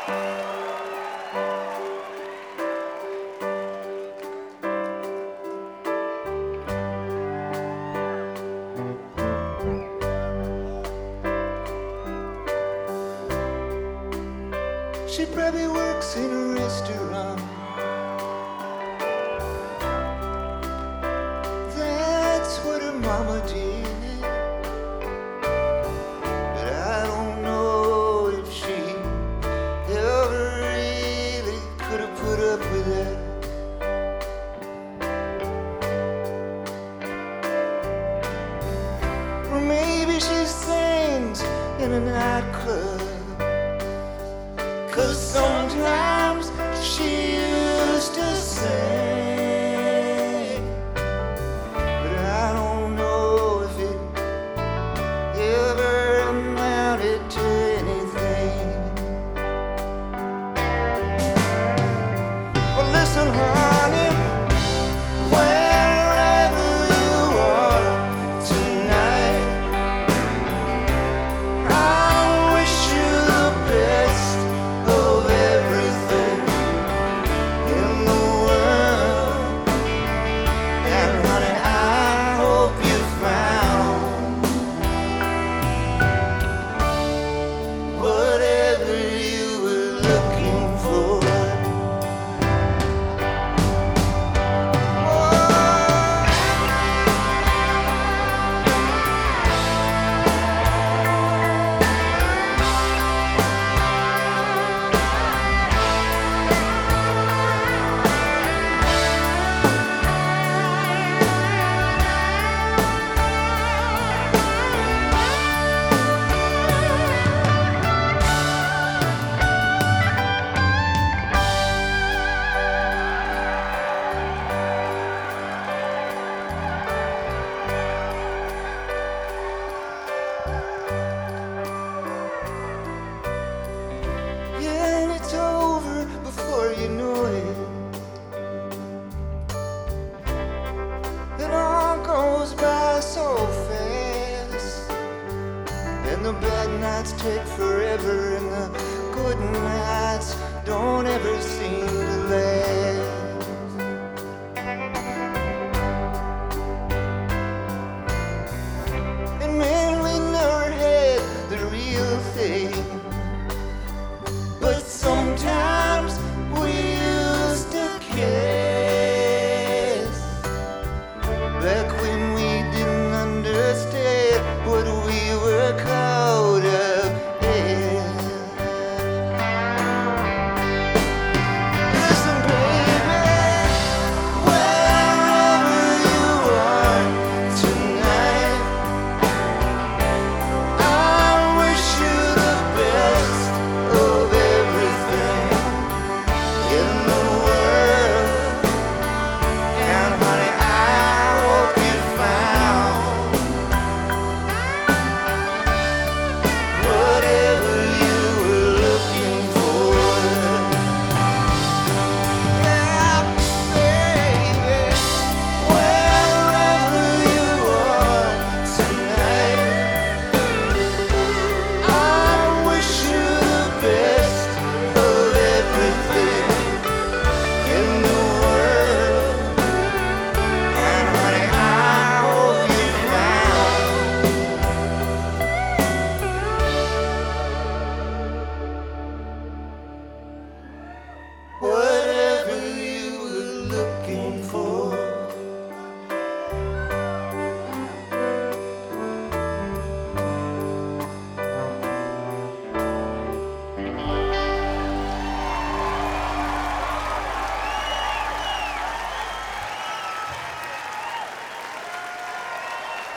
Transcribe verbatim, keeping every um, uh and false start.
She probably works in a restaurant. That's what her mama did. But I don't know if she ever really could have put up with that. Or maybe she sings in a nightclub. 'Cause sometimes she used to sing, but I don't know if it ever amounted to anything. Well, listen, honey, wherever you are tonight, I wish you the best of everything in the world. And honey, I hope you found whatever you were looking for. Yeah, and it's over before you know it. It all goes by so fast, and the bad nights take forever, and the good nights don't ever seem to last.